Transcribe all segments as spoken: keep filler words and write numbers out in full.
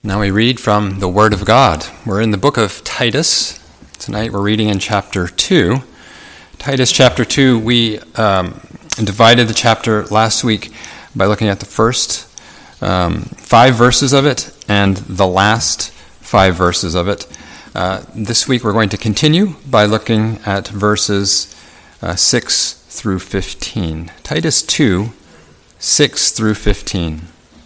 Now we read from the Word of God. We're in the book of Titus. Tonight we're reading in chapter two. Titus chapter two, we um, divided the chapter last week by looking at the first um, five verses of it and the last five verses of it. Uh, this week we're going to continue by looking at verses uh, six through fifteen. Titus two, six through fifteen.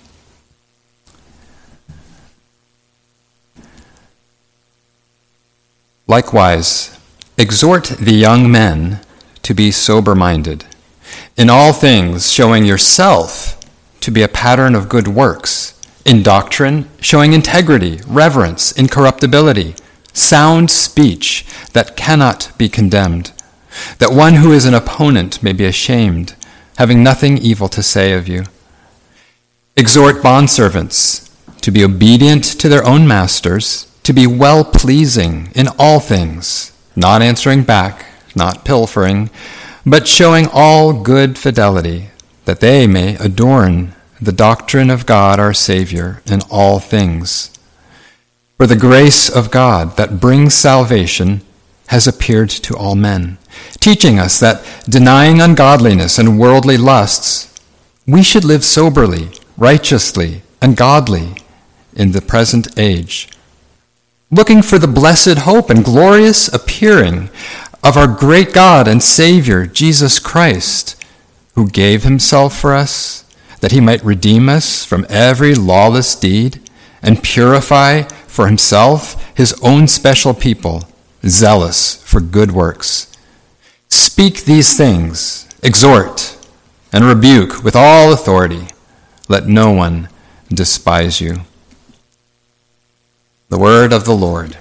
Likewise, exhort the young men to be sober-minded, in all things showing yourself to be a pattern of good works, in doctrine showing integrity, reverence, incorruptibility, sound speech that cannot be condemned, that one who is an opponent may be ashamed, having nothing evil to say of you. Exhort bondservants to be obedient to their own masters, to be well-pleasing in all things, not answering back, not pilfering, but showing all good fidelity, that they may adorn the doctrine of God our Savior in all things. For the grace of God that brings salvation has appeared to all men, teaching us that, denying ungodliness and worldly lusts, we should live soberly, righteously, and godly in the present age, looking for the blessed hope and glorious appearing of our great God and Savior, Jesus Christ, who gave himself for us, that he might redeem us from every lawless deed and purify for himself his own special people, zealous for good works. Speak these things, exhort, and rebuke with all authority. Let no one despise you. The word of the Lord.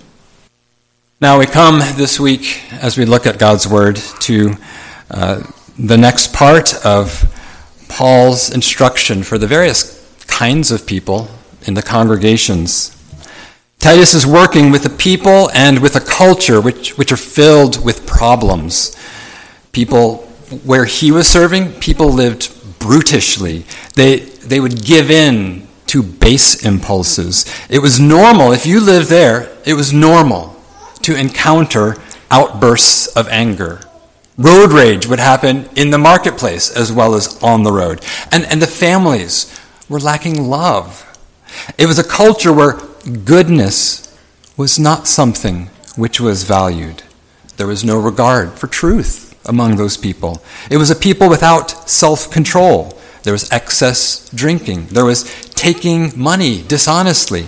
Now we come this week, as we look at God's word, to uh, the next part of Paul's instruction for the various kinds of people in the congregations. Titus is working with a people and with a culture which, which are filled with problems. People where he was serving, people lived brutishly. They, they would give in to base impulses. It was normal, if you lived there, it was normal to encounter outbursts of anger. Road rage would happen in the marketplace as well as on the road. And, and the families were lacking love. It was a culture where goodness was not something which was valued. There was no regard for truth among those people. It was a people without self-control. There was excess drinking. There was taking money dishonestly.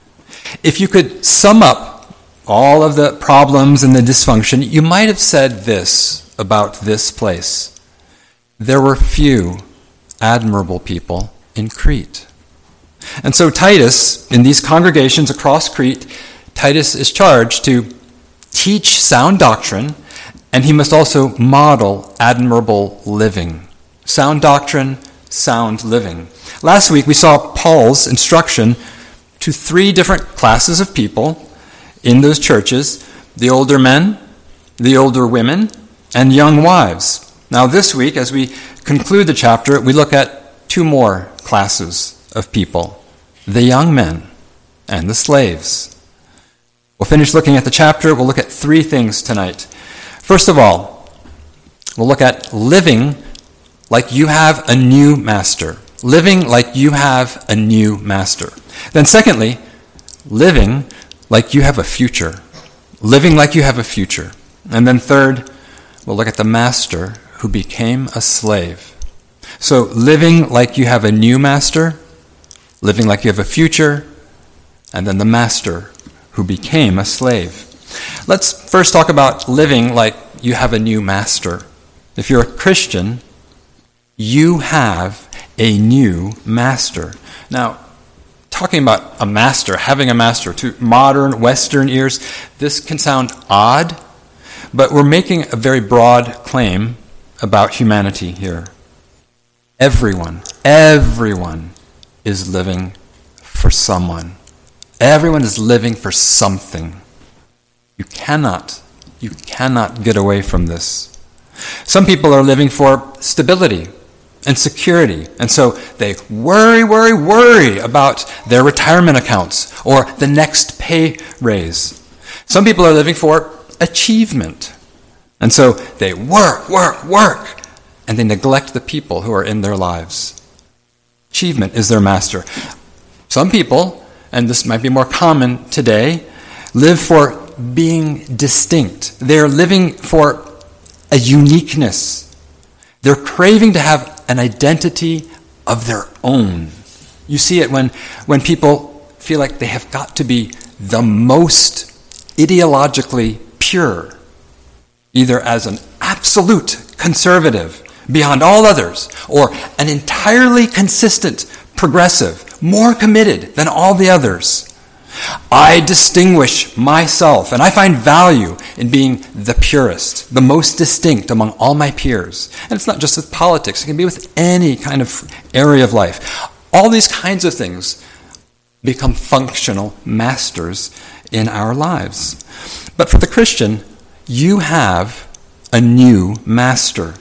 If you could sum up all of the problems and the dysfunction, you might have said this about this place. There were few admirable people in Crete. And so Titus, in these congregations across Crete, Titus is charged to teach sound doctrine, and he must also model admirable living. Sound doctrine, sound living. Last week we saw Paul's instruction to three different classes of people in those churches: the older men, the older women, and young wives. Now this week, as we conclude the chapter, we look at two more classes of people: the young men and the slaves. We'll finish looking at the chapter. We'll look at three things tonight. First of all, we'll look at living like you have a new master. Living like you have a new master. Then secondly, living like you have a future. Living like you have a future. And then third, we'll look at the master who became a slave. So living like you have a new master, living like you have a future, and then the master who became a slave. Let's first talk about living like you have a new master. If you're a Christian, you have a new master. Now, talking about a master, having a master, to modern Western ears, this can sound odd, but we're making a very broad claim about humanity here. Everyone, everyone is living for someone. Everyone is living for something. You cannot, you cannot get away from this. Some people are living for stability and security. And so they worry, worry, worry about their retirement accounts or the next pay raise. Some people are living for achievement. And so they work, work, work, and they neglect the people who are in their lives. Achievement is their master. Some people, and this might be more common today, live for being distinct. They're living for a uniqueness. They're craving to have an identity of their own. You see it when, when people feel like they have got to be the most ideologically pure, either as an absolute conservative beyond all others, or an entirely consistent progressive, more committed than all the others. I distinguish myself, and I find value in being the purest, the most distinct among all my peers. And it's not just with politics, it can be with any kind of area of life. All these kinds of things become functional masters in our lives. But for the Christian, you have a new master.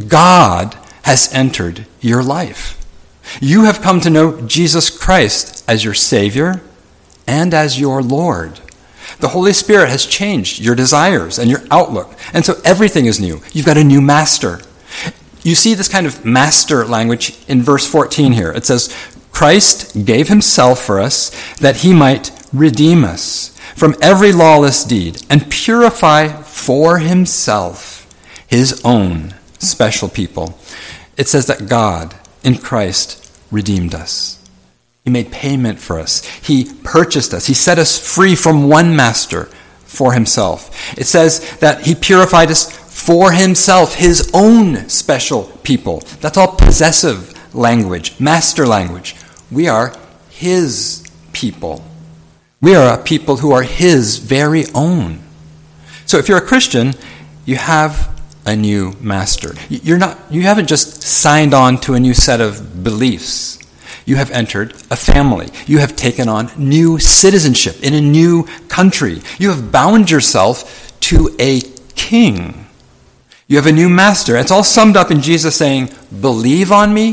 God has entered your life. You have come to know Jesus Christ as your Savior and as your Lord. The Holy Spirit has changed your desires and your outlook, and so everything is new. You've got a new master. You see this kind of master language in verse fourteen here. It says, Christ gave himself for us that he might redeem us from every lawless deed and purify for himself his own special people. It says that God in Christ redeemed us. He made payment for us. He purchased us. He set us free from one master for himself. It says that he purified us for himself, his own special people. That's all possessive language, master language. We are his people. We are a people who are his very own. So if you're a Christian, you have a new master. You're not, you haven't just signed on to a new set of beliefs. You have entered a family. You have taken on new citizenship in a new country. You have bound yourself to a king. You have a new master. It's all summed up in Jesus saying, believe on me,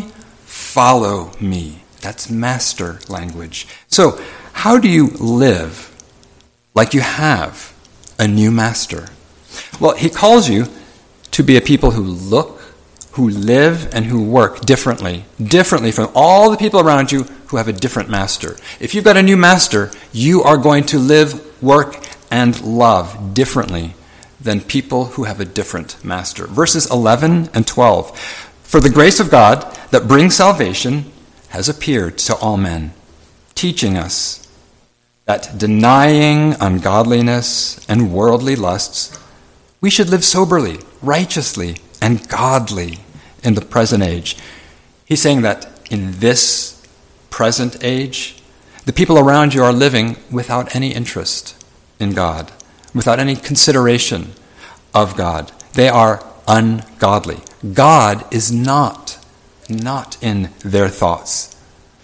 follow me. That's master language. So how do you live like you have a new master? Well, he calls you to be a people who look, who live, and who work differently, differently from all the people around you who have a different master. If you've got a new master, you are going to live, work, and love differently than people who have a different master. Verses eleven and twelve. For the grace of God that brings salvation has appeared to all men, teaching us that denying ungodliness and worldly lusts, we should live soberly, righteously, and godly in the present age. He's saying that in this present age, the people around you are living without any interest in God, without any consideration of God. They are ungodly. God is not, not in their thoughts.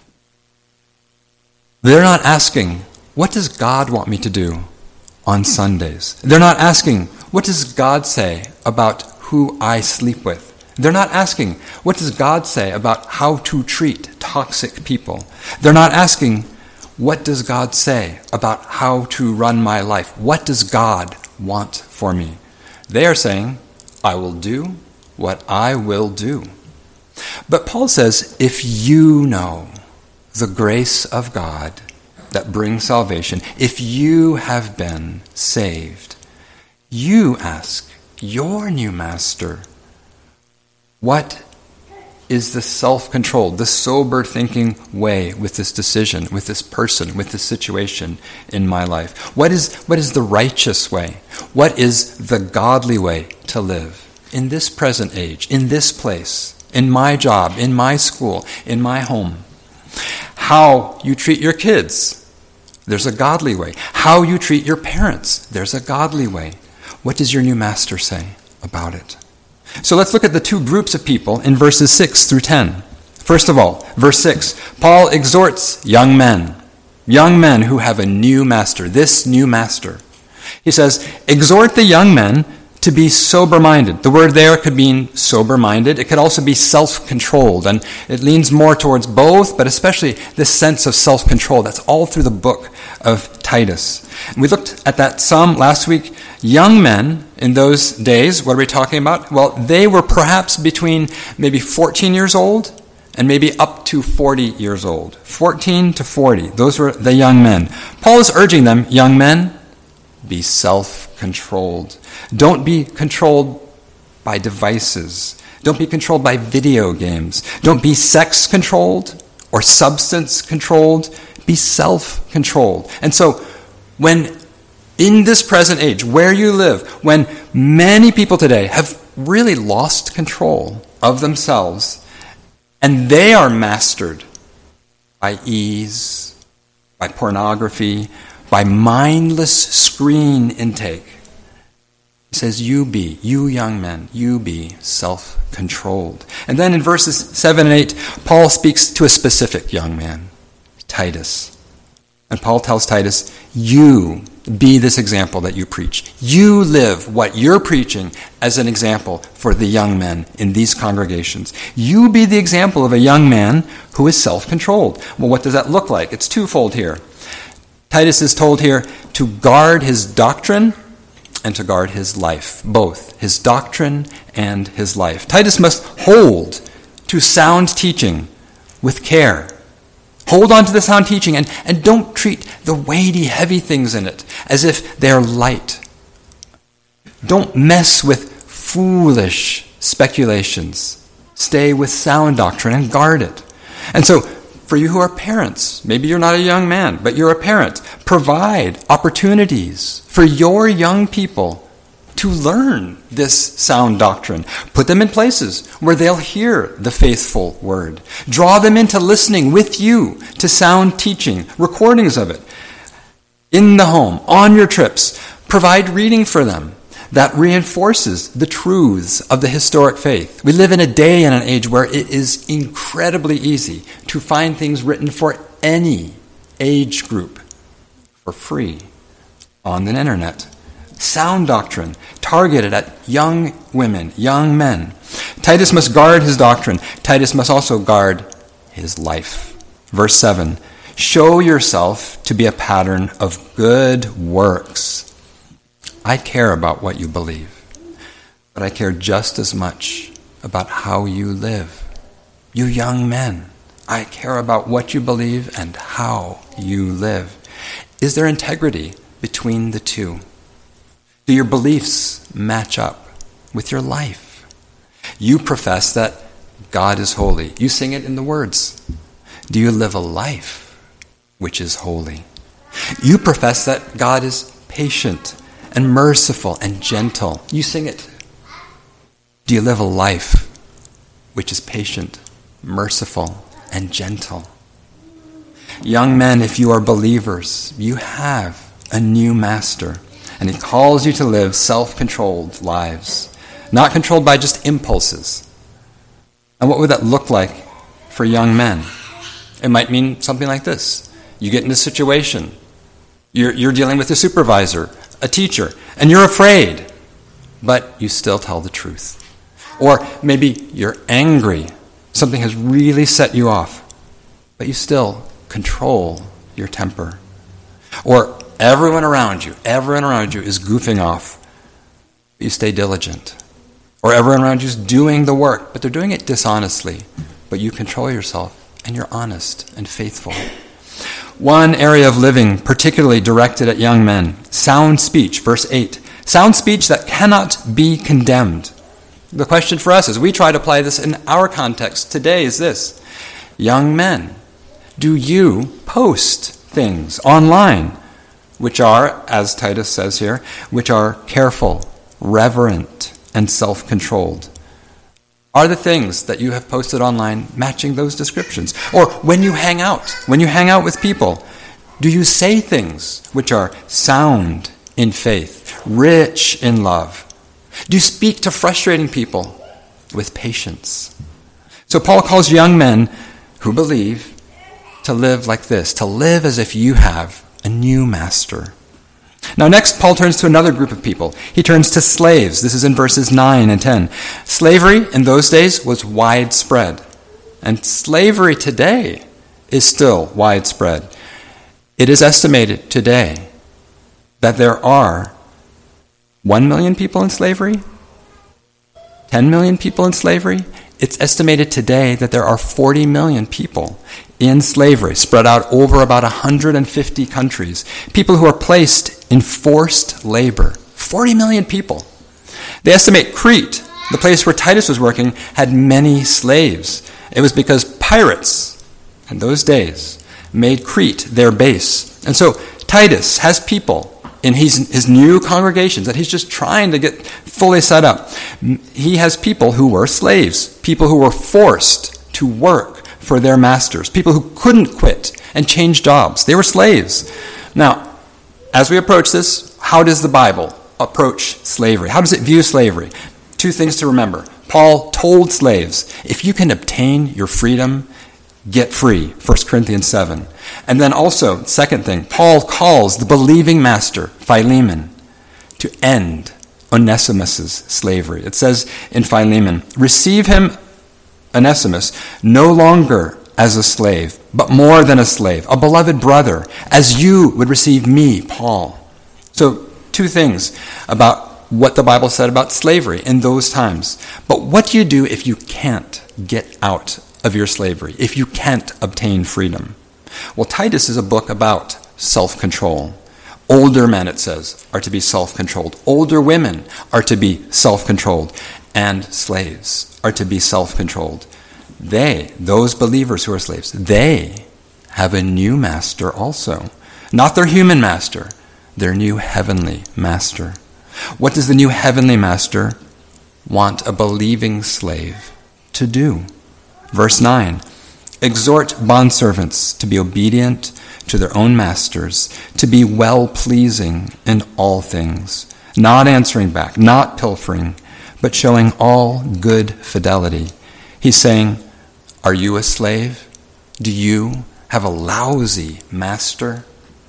They're not asking, what does God want me to do on Sundays? They're not asking, what does God say about who I sleep with? They're not asking, what does God say about how to treat toxic people? They're not asking, what does God say about how to run my life? What does God want for me? They are saying, I will do what I will do. But Paul says, if you know the grace of God that brings salvation, if you have been saved, you ask your new master, what is the self-controlled, the sober-thinking way with this decision, with this person, with this situation in my life? What is, what is the righteous way? What is the godly way to live in this present age, in this place, in my job, in my school, in my home? How you treat your kids, there's a godly way. How you treat your parents, there's a godly way. What does your new master say about it? So let's look at the two groups of people in verses six through ten. First of all, verse six, Paul exhorts young men, young men who have a new master, this new master. He says, exhort the young men to be sober-minded. The word there could mean sober-minded. It could also be self-controlled, and it leans more towards both, but especially this sense of self-control. That's all through the book of Titus. We looked at that some last week. Young men in those days, what are we talking about? Well, they were perhaps between maybe fourteen years old and maybe up to forty years old. fourteen to forty, those were the young men. Paul is urging them, young men, be self-controlled. Don't be controlled by devices. Don't be controlled by video games. Don't be sex-controlled or substance-controlled. Be self-controlled. And so when in this present age, where you live, when many people today have really lost control of themselves, and they are mastered by ease, by pornography, by mindless screen intake. He says, you be, you young men, you be self-controlled. And then in verses seven and eight, Paul speaks to a specific young man, Titus. And Paul tells Titus, you be this example that you preach. You live what you're preaching as an example for the young men in these congregations. You be the example of a young man who is self-controlled. Well, what does that look like? It's twofold here. Titus is told here to guard his doctrine and to guard his life, both his doctrine and his life. Titus must hold to sound teaching with care. Hold on to the sound teaching and, and don't treat the weighty, heavy things in it as if they're light. Don't mess with foolish speculations. Stay with sound doctrine and guard it. And so, for you who are parents, maybe you're not a young man, but you're a parent, provide opportunities for your young people to learn this sound doctrine. Put them in places where they'll hear the faithful word. Draw them into listening with you to sound teaching, recordings of it. In the home, on your trips, provide reading for them that reinforces the truths of the historic faith. We live in a day and an age where it is incredibly easy to find things written for any age group for free on the internet. Sound doctrine targeted at young women, young men. Titus must guard his doctrine. Titus must also guard his life. Verse seven, show yourself to be a pattern of good works. I care about what you believe, but I care just as much about how you live. You young men, I care about what you believe and how you live. Is there integrity between the two? Do your beliefs match up with your life? You profess that God is holy. You sing it in the words. Do you live a life which is holy? You profess that God is patient and merciful and gentle. You sing it. Do you live a life which is patient, merciful, and gentle? Young men, if you are believers, you have a new master, and he calls you to live self-controlled lives, not controlled by just impulses. And what would that look like for young men? It might mean something like this. You get in a situation. You're, you're dealing with a supervisor, a teacher, and you're afraid, but you still tell the truth. Or maybe you're angry. Something has really set you off, but you still control your temper. Or everyone around you, everyone around you is goofing off, but you stay diligent. Or everyone around you is doing the work, but they're doing it dishonestly, but you control yourself and you're honest and faithful. One area of living particularly directed at young men, sound speech, verse eight. Sound speech that cannot be condemned. The question for us as we try to apply this in our context today is this. Young men, do you post things online which are, as Titus says here, which are careful, reverent, and self-controlled? Are the things that you have posted online matching those descriptions? Or when you hang out, when you hang out with people, do you say things which are sound in faith, rich in love? Do you speak to frustrating people with patience? So Paul calls young men who believe to live like this, to live as if you have a new master. Now next, Paul turns to another group of people. He turns to slaves. This is in verses nine and ten. Slavery in those days was widespread. And slavery today is still widespread. It is estimated today that there are one million people in slavery, ten million people in slavery. It's estimated today that there are forty million people in slavery, spread out over about one hundred fifty countries. People who are placed in forced labor. forty million people. They estimate Crete, the place where Titus was working, had many slaves. It was because pirates, in those days, made Crete their base. And so Titus has people in his, his new congregations that he's just trying to get fully set up. He has people who were slaves, people who were forced to work for their masters, people who couldn't quit and change jobs. They were slaves. Now, as we approach this, how does the Bible approach slavery? How does it view slavery? Two things to remember. Paul told slaves, if you can obtain your freedom, get free, First Corinthians seven. And then also, second thing, Paul calls the believing master, Philemon, to end Onesimus' slavery. It says in Philemon, receive him, Onesimus, no longer as a slave, but more than a slave, a beloved brother, as you would receive me, Paul. So, two things about what the Bible said about slavery in those times. But what do you do if you can't get out of your slavery, if you can't obtain freedom? Well, Titus is a book about self-control. Older men, it says, are to be self-controlled. Older women are to be self-controlled. And slaves are to be self-controlled. They, those believers who are slaves, they have a new master also. Not their human master, their new heavenly master. What does the new heavenly master want a believing slave to do? Verse nine, exhort bondservants to be obedient to their own masters, to be well-pleasing in all things, not answering back, not pilfering, but showing all good fidelity. He's saying, are you a slave? Do you have a lousy master?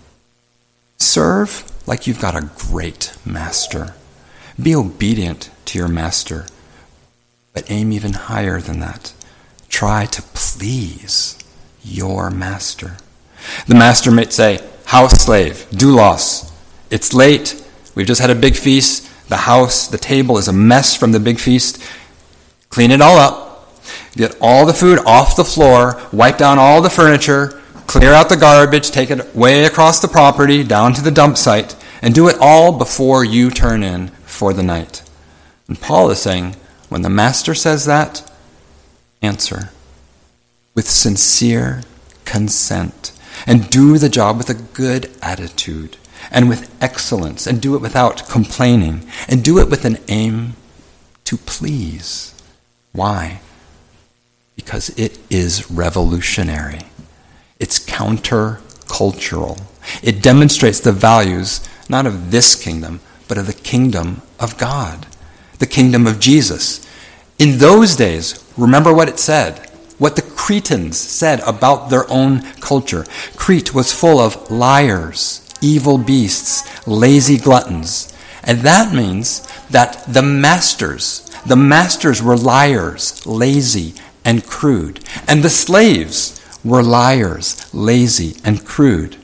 Serve like you've got a great master. Be obedient to your master, but aim even higher than that. Try to please your master. The master might say, house slave, doulos, it's late, we've just had a big feast, the house, the table is a mess from the big feast. Clean it all up, get all the food off the floor, wipe down all the furniture, clear out the garbage, take it way across the property, down to the dump site, and do it all before you turn in for the night. And Paul is saying, when the master says that, answer with sincere consent and do the job with a good attitude and with excellence and do it without complaining and do it with an aim to please. Why? Because it is revolutionary. It's counter-cultural. It demonstrates the values not of this kingdom, but of the kingdom of God, the kingdom of Jesus. In those days, remember what it said, what the Cretans said about their own culture. Crete was full of liars, evil beasts, lazy gluttons. And that means that the masters, the masters were liars, lazy, and crude. And the slaves were liars, lazy, and crude.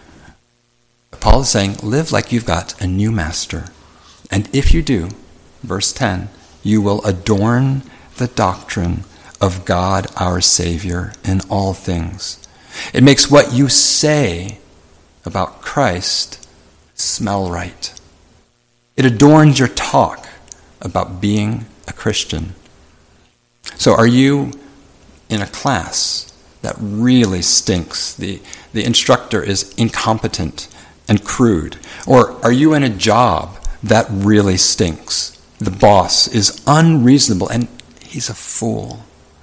Paul is saying, live like you've got a new master. And if you do, verse ten, you will adorn the doctrine of God our Savior in all things. It makes what you say about Christ smell right. It adorns your talk about being a Christian. So are you in a class that really stinks? The, the instructor is incompetent and crude. Or are you in a job that really stinks? The boss is unreasonable and he's a fool.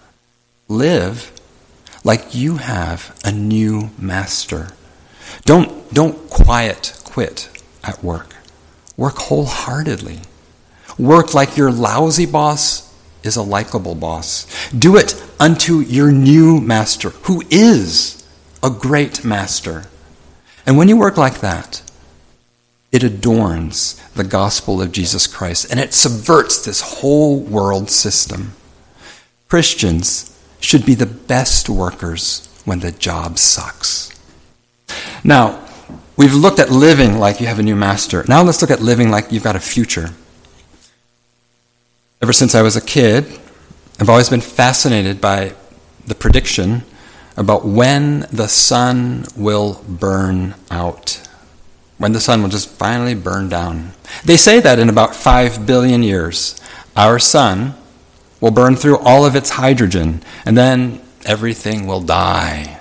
Live like you have a new master. Don't, don't quiet quit at work. Work wholeheartedly. Work like your lousy boss is a likable boss. Do it unto your new master, who is a great master. And when you work like that, It adorns the gospel of Jesus Christ, and it subverts this whole world system. Christians should be the best workers when the job sucks. Now, we've looked at living like you have a new master. Now let's look at living like you've got a future. Ever since I was a kid, I've always been fascinated by the prediction about when the sun will burn out. When the sun will just finally burn down. They say that in about five billion years, our sun will burn through all of its hydrogen, and then everything will die.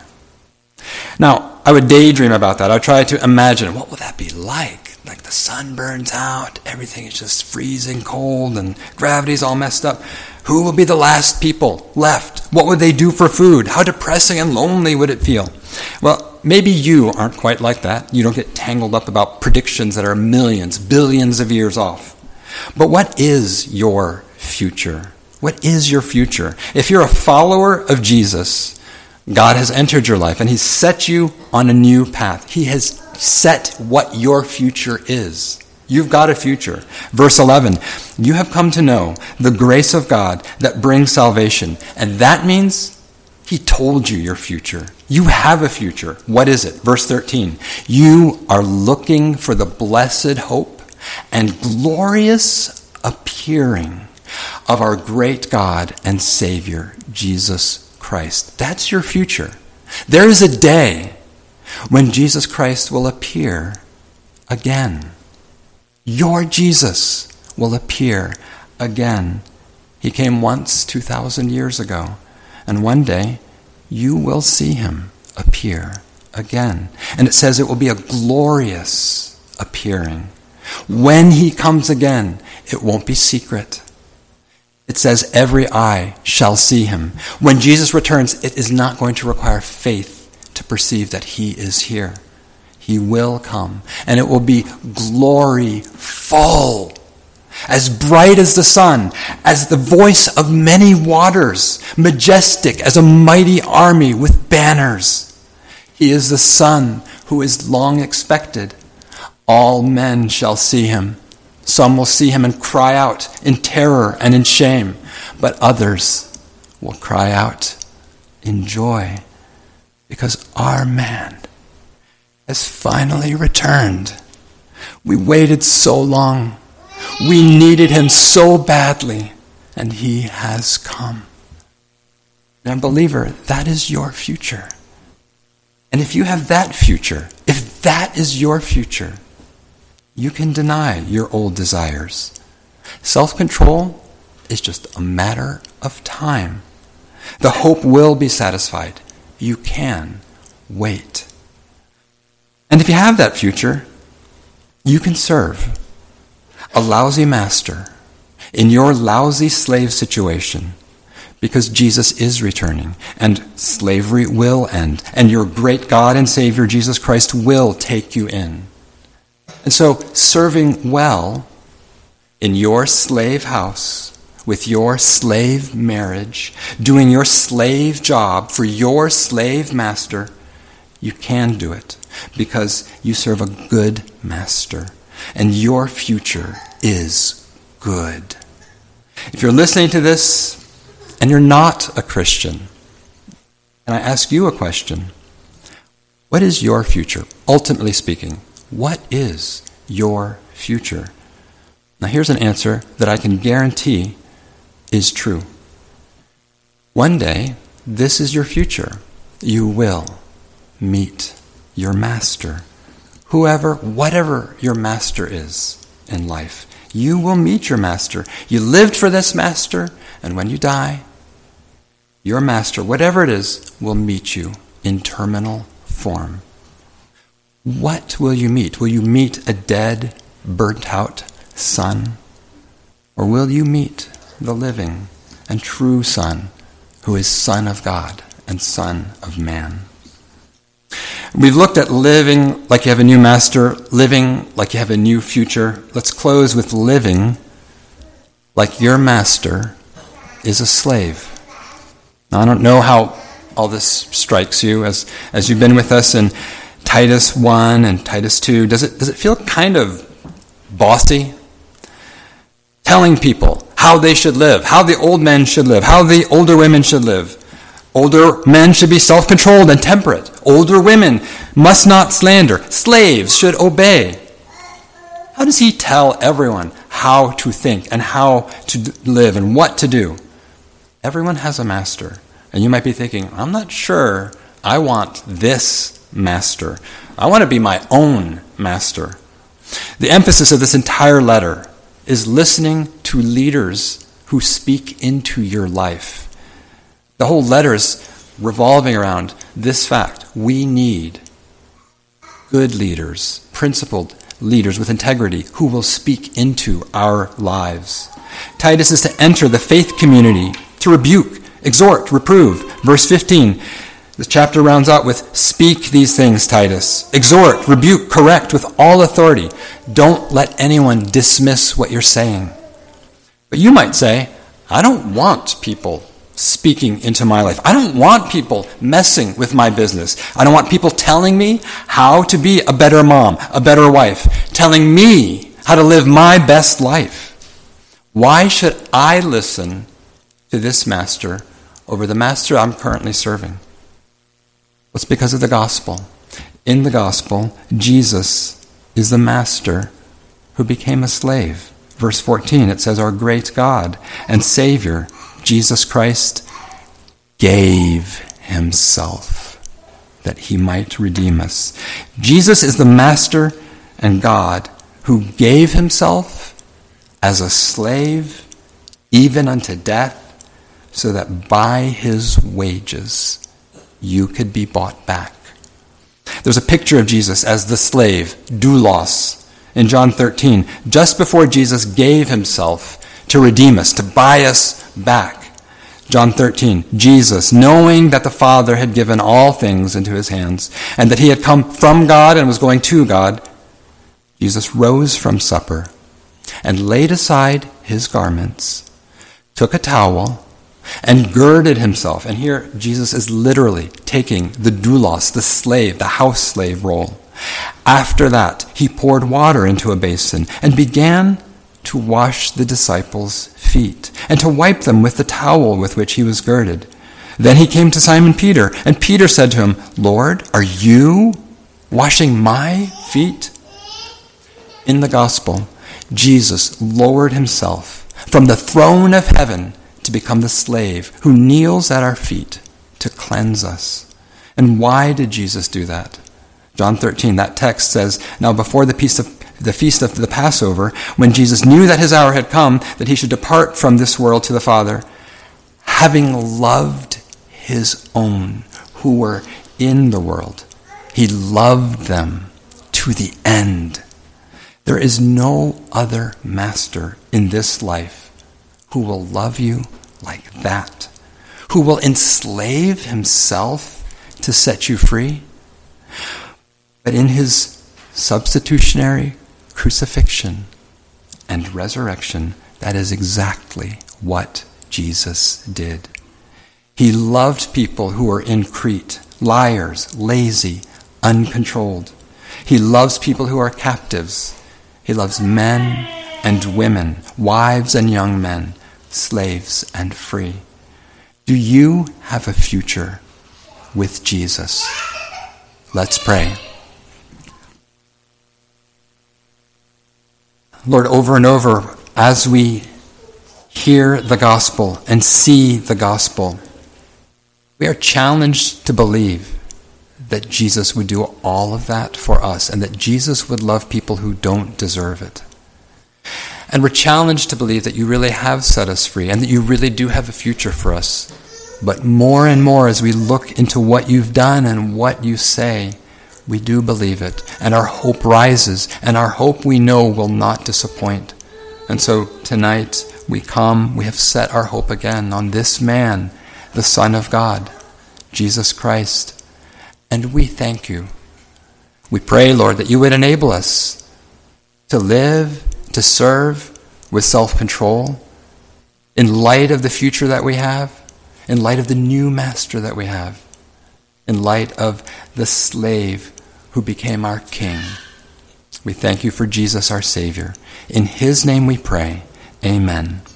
Now, I would daydream about that. I would try to imagine, what will that be like? Like the sun burns out, everything is just freezing cold, and gravity's all messed up. Who will be the last people left? What would they do for food? How depressing and lonely would it feel? Well, maybe you aren't quite like that. You don't get tangled up about predictions that are millions, billions of years off. But what is your future? What is your future? If you're a follower of Jesus, God has entered your life and he's set you on a new path. He has set what your future is. You've got a future. Verse eleven, you have come to know the grace of God that brings salvation. And that means he told you your future. You have a future. What is it? Verse thirteen, you are looking for the blessed hope and glorious appearing of our great God and Savior, Jesus Christ. That's your future. There is a day when Jesus Christ will appear again. Your Jesus will appear again. He came once two thousand years ago, and one day you will see him appear again. And it says it will be a glorious appearing. When he comes again, it won't be secret. It says every eye shall see him. When Jesus returns, it is not going to require faith to perceive that he is here. He will come, and it will be glory full, as bright as the sun, as the voice of many waters, majestic as a mighty army with banners. He is the Son who is long expected. All men shall see him. Some will see him and cry out in terror and in shame, but others will cry out in joy, because our man has finally returned. We waited so long. We needed him so badly, and he has come. Now, believer, that is your future. And if you have that future, if that is your future, you can deny your old desires. Self-control is just a matter of time. The hope will be satisfied. You can wait. And if you have that future, you can serve a lousy master in your lousy slave situation, because Jesus is returning and slavery will end, and your great God and Savior Jesus Christ will take you in. And so serving well in your slave house, with your slave marriage, doing your slave job for your slave master, you can do it because you serve a good master, and your future is good. If you're listening to this and you're not a Christian, and I ask you a question, what is your future? Ultimately speaking, what is your future? Now here's an answer that I can guarantee is true. One day, this is your future. You will meet your master. Whoever, whatever your master is in life, you will meet your master. You lived for this master, and when you die, your master, whatever it is, will meet you in terminal form. What will you meet? Will you meet a dead, burnt-out son? Or will you meet the living and true Son, who is Son of God and Son of man? We've looked at living like you have a new master, living like you have a new future. Let's close with living like your master is a slave. Now, I don't know how all this strikes you as, as you've been with us in Titus one and Titus two, does it, does it feel kind of bossy? Telling people how they should live, how the old men should live, how the older women should live. Older men should be self-controlled and temperate. Older women must not slander. Slaves should obey. How does he tell everyone how to think and how to live and what to do? Everyone has a master. And you might be thinking, I'm not sure I want this master. I want to be my own master. The emphasis of this entire letter is listening to leaders who speak into your life. The whole letter is revolving around this fact. We need good leaders, principled leaders with integrity who will speak into our lives. Titus is to enter the faith community to rebuke, exhort, reprove. Verse fifteen, the chapter rounds out with, speak these things, Titus. Exhort, rebuke, correct with all authority. Don't let anyone dismiss what you're saying. But you might say, I don't want people speaking into my life. I don't want people messing with my business. I don't want people telling me how to be a better mom, a better wife, telling me how to live my best life. Why should I listen to this master over the master I'm currently serving? Well, it's because of the gospel. In the gospel, Jesus is the master who became a slave. Verse fourteen, it says, our great God and Savior, Jesus Christ, gave himself that he might redeem us. Jesus is the master and God who gave himself as a slave, even unto death, so that by his wages you could be bought back. There's a picture of Jesus as the slave, doulos, in John thirteen, just before Jesus gave himself to redeem us, to buy us back. John thirteen, Jesus, knowing that the Father had given all things into his hands, and that he had come from God and was going to God, Jesus rose from supper and laid aside his garments, took a towel, and girded himself. And here Jesus is literally taking the doulos, the slave, the house slave role. After that, he poured water into a basin and began to wash the disciples' feet and to wipe them with the towel with which he was girded. Then he came to Simon Peter, and Peter said to him, Lord, are you washing my feet? In the gospel, Jesus lowered himself from the throne of heaven to become the slave who kneels at our feet to cleanse us. And why did Jesus do that? John thirteen, that text says, now before the feast of the feast of the Passover, when Jesus knew that his hour had come, that he should depart from this world to the Father, having loved his own who were in the world, he loved them to the end. There is no other master in this life who will love you like that, who will enslave himself to set you free. But in his substitutionary crucifixion and resurrection, that is exactly what Jesus did. He loved people who were in Crete, liars, lazy, uncontrolled. He loves people who are captives. He loves men and women, wives and young men, slaves and free. Do you have a future with Jesus? Let's pray. Lord, over and over, as we hear the gospel and see the gospel, we are challenged to believe that Jesus would do all of that for us and that Jesus would love people who don't deserve it. And we're challenged to believe that you really have set us free and that you really do have a future for us. But more and more as we look into what you've done and what you say, we do believe it, and our hope rises, and our hope we know will not disappoint. And so tonight we come, we have set our hope again on this man, the Son of God, Jesus Christ. And we thank you. We pray, Lord, that you would enable us to live, to serve with self-control, in light of the future that we have, in light of the new master that we have, in light of the slave who became our King. We thank you for Jesus, our Savior. In his name we pray. Amen.